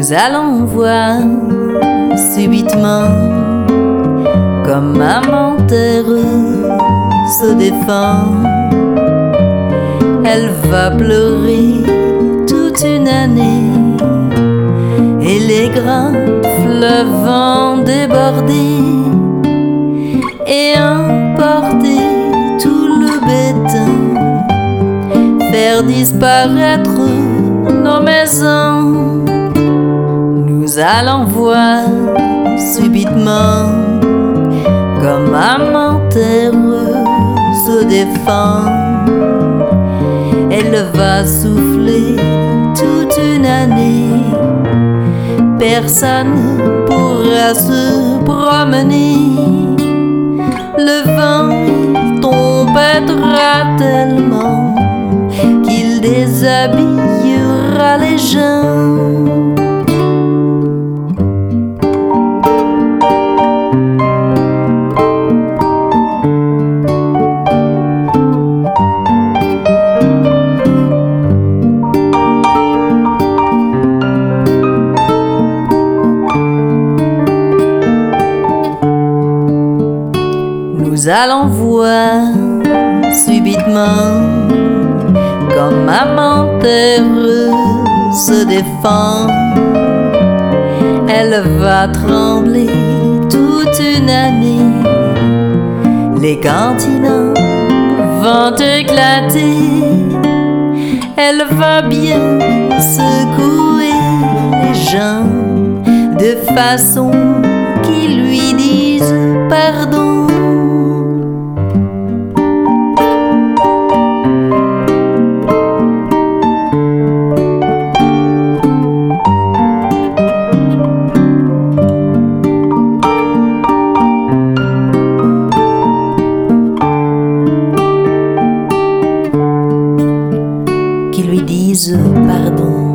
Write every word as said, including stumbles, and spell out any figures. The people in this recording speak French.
Nous allons voir subitement comme maman terreuse se défend. Elle va pleurer toute une année et les grands fleuves vont déborder et emporter tout le béton, faire disparaître nos maisons. Nous allons voir subitement comme maman terreuse se défend. Elle va souffler toute une année, personne ne pourra se promener. Le vent tombera tellement qu'il déshabillera les gens. Nous allons voir subitement comme maman terreuse se défend. Elle va trembler toute une année, les continents vont éclater. Elle va bien secouer les gens de façon qui lui disent pardon. Qui lui disent pardon.